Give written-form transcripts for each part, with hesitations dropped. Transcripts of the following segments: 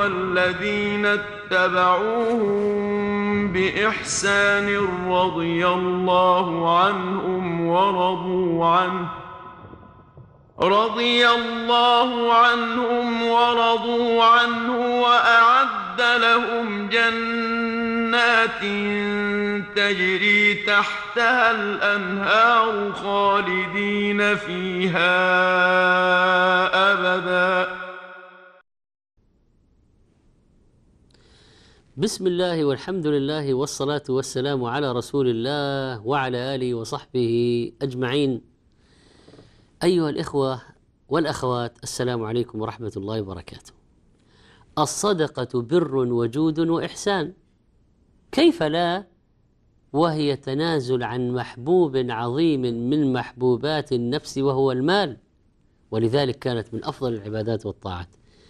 والذين اتبعوهم بإحسان رضي الله عنهم ورضوا عنه وأعد لهم جنات تجري تحتها الأنهار خالدين فيها أبدا. بسم الله والحمد لله والصلاة والسلام على رسول الله وعلى آله وصحبه أجمعين. أيها الإخوة والأخوات، السلام عليكم ورحمة الله وبركاته. الصدقة بر وجود وإحسان، كيف لا وهي تنازل عن محبوب عظيم من محبوبات النفس وهو المال، ولذلك كانت من أفضل العبادات والطاعات.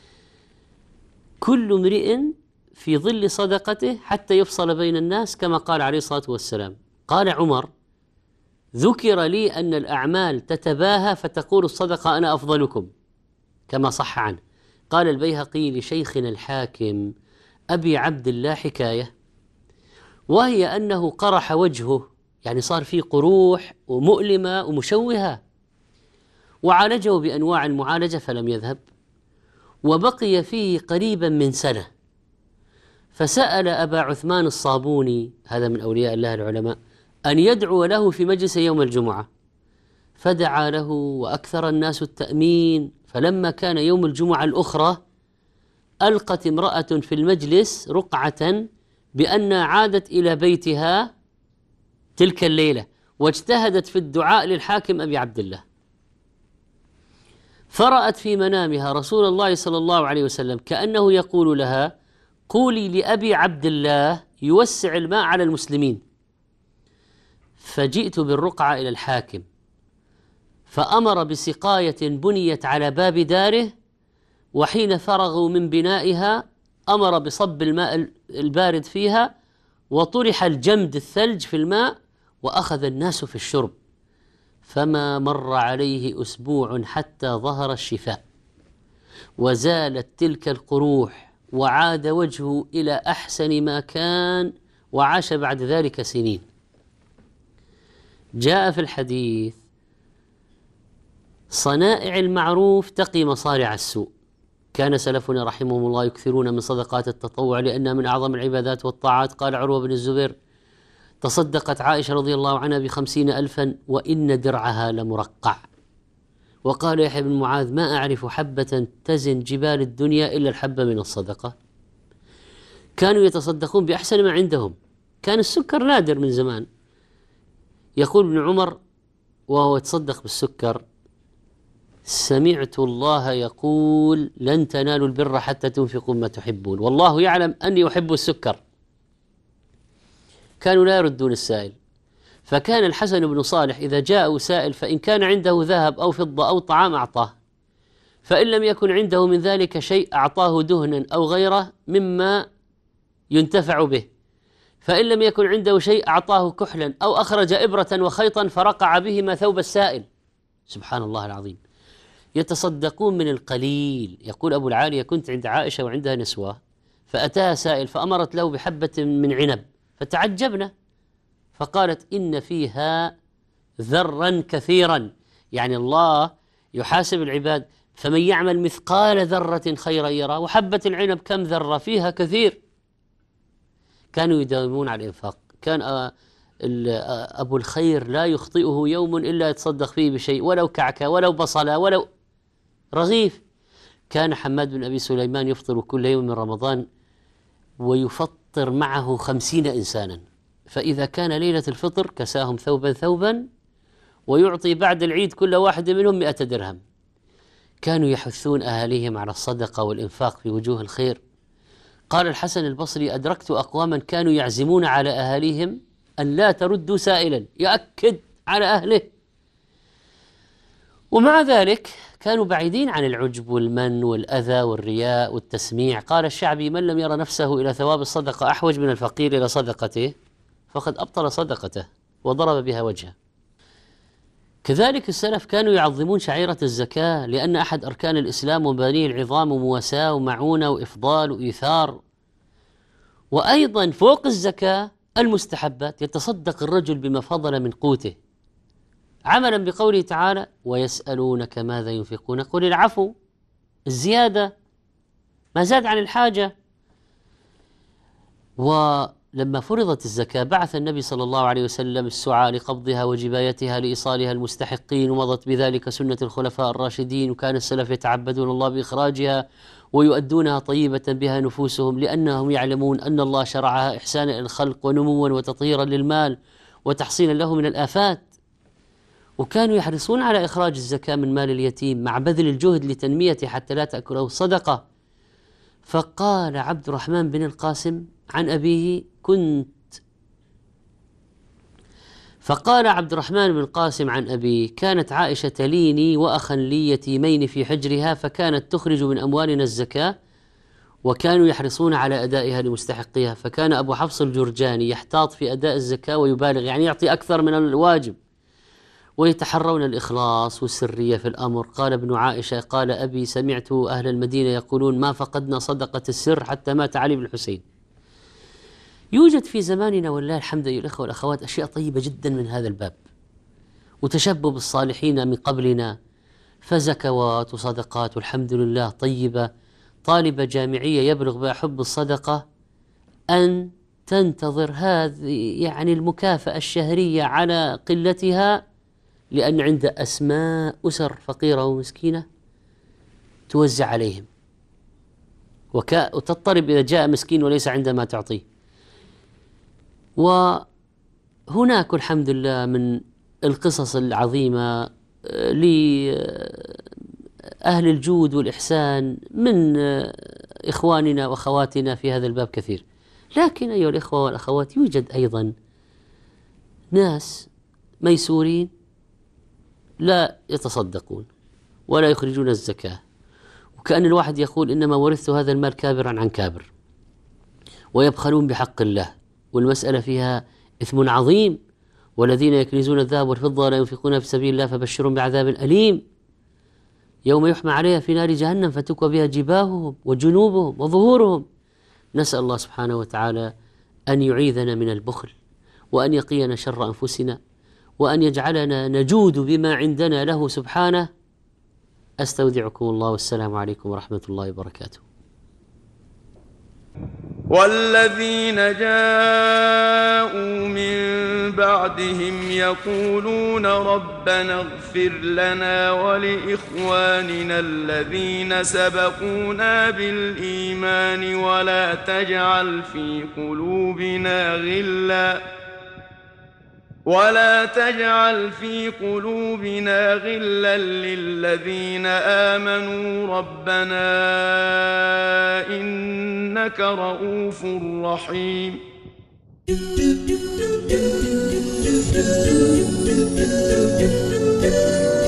كل امرئ في ظل صدقته حتى يفصل بين الناس، كما قال عليه الصلاة والسلام. قال عمر: ذكر لي أن الأعمال تتباهى فتقول الصدقة أنا أفضلكم، كما صح عنه. قال البيهقي لشيخنا الحاكم أبي عبد الله حكاية، وهي أنه قرح وجهه، يعني صار فيه قروح ومؤلمة ومشوهة، وعالجه بأنواع المعالجة فلم يذهب، وبقي فيه قريبا من سنة، فسأل أبا عثمان الصابوني، هذا من أولياء الله العلماء، أن يدعو له في مجلس يوم الجمعة، فدعا له وأكثر الناس التأمين. فلما كان يوم الجمعة الأخرى ألقت امرأة في المجلس رقعة بأن عادت إلى بيتها تلك الليلة، واجتهدت في الدعاء للحاكم أبي عبد الله، فرأت في منامها رسول الله صلى الله عليه وسلم كأنه يقول لها: قولي لأبي عبد الله يوسع الماء على المسلمين. فجئت بالرقعة إلى الحاكم، فأمر بسقاية بنيت على باب داره، وحين فرغوا من بنائها أمر بصب الماء البارد فيها، وطرح الجمد الثلج في الماء، وأخذ الناس في الشرب، فما مر عليه أسبوع حتى ظهر الشفاء، وزالت تلك القروح، وعاد وجهه إلى أحسن ما كان، وعاش بعد ذلك سنين. جاء في الحديث: صنائع المعروف تقي مصارع السوء. كان سلفنا رحمهم الله يكثرون من صدقات التطوع لأنها من أعظم العبادات والطاعات. قال عروة بن الزبير: تصدقت عائشة رضي الله عنها ب50,000 وإن درعها لمرقع. وقال يحيى بن معاذ: ما أعرف حبة تزن جبال الدنيا إلا الحبة من الصدقة. كانوا يتصدقون بأحسن ما عندهم، كان السكر نادر من زمان. يقول ابن عمر وهو يتصدق بالسكر: سمعت الله يقول لن تنالوا البر حتى تنفقوا ما تحبون، والله يعلم أني أحب السكر. كانوا لا يردون السائل، فكان الحسن بن صالح إذا جاء سائل فإن كان عنده ذهب أو فضة أو طعام أعطاه، فإن لم يكن عنده من ذلك شيء أعطاه دهنا أو غيره مما ينتفع به، فإن لم يكن عنده شيء أعطاه كحلا أو أخرج إبرة وخيطا فرقع بهما ثوب السائل. سبحان الله العظيم، يتصدقون من القليل. يقول أبو العالية: كنت عند عائشة وعندها نسوة، فأتاها سائل فأمرت له بحبة من عنب، فتعجبنا، فقالت: إن فيها ذرا كثيرا، يعني الله يحاسب العباد، فمن يعمل مثقال ذرة خيرا يرى. وحبة العنب كم ذرة فيها كثير. كانوا يداومون على الإنفاق. كان أبو الخير لا يخطئه يوم إلا يتصدق فيه بشيء، ولو كعكة ولو بصلة ولو رغيف. كان حماد بن أبي سليمان يفطر كل يوم من رمضان ويفطر معه 50 إنسانا، فإذا كان ليلة الفطر كساهم ثوبا ثوبا، ويعطي بعد العيد كل واحد منهم 100 درهم. كانوا يحثون أهاليهم على الصدقة والإنفاق في وجوه الخير. قال الحسن البصري: أدركت أقواما كانوا يعزمون على أهاليهم أن لا تردوا سائلا، يأكد على أهله، ومع ذلك كانوا بعيدين عن العجب والمن والأذى والرياء والتسميع. قال الشعبي: من لم ير نفسه إلى ثواب الصدقة أحوج من الفقير إلى صدقته فقد أبطل صدقته وضرب بها وجهه. كذلك السلف كانوا يعظمون شعيرة الزكاة، لأن أحد أركان الإسلام ومبانيه العظام ومواساة ومعونة وإفضال وإيثار. وأيضا فوق الزكاة المستحبات، يتصدق الرجل بما فضل من قوته عملا بقوله تعالى: ويسألونك ماذا ينفقون قل العفو، الزيادة ما زاد عن الحاجة. ولما فرضت الزكاة بعث النبي صلى الله عليه وسلم السعى لقبضها وجبايتها لإيصالها المستحقين، ومضت بذلك سنة الخلفاء الراشدين، وكان السلف يتعبدون الله بإخراجها ويؤدونها طيبة بها نفوسهم، لأنهم يعلمون أن الله شرعها إحسانا إلى الخلق ونموا وتطهيرا للمال وتحصينا له من الآفات. وكانوا يحرصون على إخراج الزكاة من مال اليتيم مع بذل الجهد لتنميته حتى لا تأكله الصدقة. فقال عبد الرحمن بن القاسم عن أبيه: كانت عائشة تليني وأخا لي يتيمين في حجرها، فكانت تخرج من أموالنا الزكاة، وكانوا يحرصون على أدائها لمستحقيها. فكان أبو حفص الجرجاني يحتاط في أداء الزكاة ويبالغ، يعني يعطي أكثر من الواجب، ويتحرون الإخلاص والسرية في الأمر. قال ابن عائشة: قال أبي: سمعت أهل المدينة يقولون ما فقدنا صدقة السر حتى مات علي بن الحسين. يوجد في زماننا والله الحمد أيها الأخوة والأخوات أشياء طيبة جدا من هذا الباب، وتشبب الصالحين من قبلنا، فزكوات وصدقات والحمد لله طيبة. طالبة جامعية يبلغ بها حب الصدقة أن تنتظر هذه يعني المكافأة الشهرية على قلتها، لأن عند أسماء أسر فقيرة ومسكينة توزع عليهم، وتضطرب إذا جاء مسكين وليس عنده ما تعطيه. وهناك الحمد لله من القصص العظيمة لأهل الجود والإحسان من إخواننا وأخواتنا في هذا الباب كثير. لكن أيها الإخوة والأخوات يوجد أيضا ناس ميسورين لا يتصدقون ولا يخرجون الزكاة، وكأن الواحد يقول إنما ورثت هذا المال كابرا عن كابر، ويبخلون بحق الله، والمسألة فيها إثم عظيم. والذين يكنزون الذهب والفضة ولا ينفقونها في سبيل الله فبشرهم بعذاب أليم يوم يحمى عليها في نار جهنم فتكوى بها جباههم وجنوبهم وظهورهم. نسأل الله سبحانه وتعالى أن يعيذنا من البخل، وأن يقينا شر أنفسنا، وأن يجعلنا نجود بما عندنا له سبحانه. أستودعكم الله، والسلام عليكم ورحمة الله وبركاته. والذين جاءوا من بعدهم يقولون ربنا اغفر لنا ولإخواننا الذين سبقونا بالإيمان ولا تجعل في قلوبنا غلا للذين آمنوا ربنا إنك رؤوف رحيم.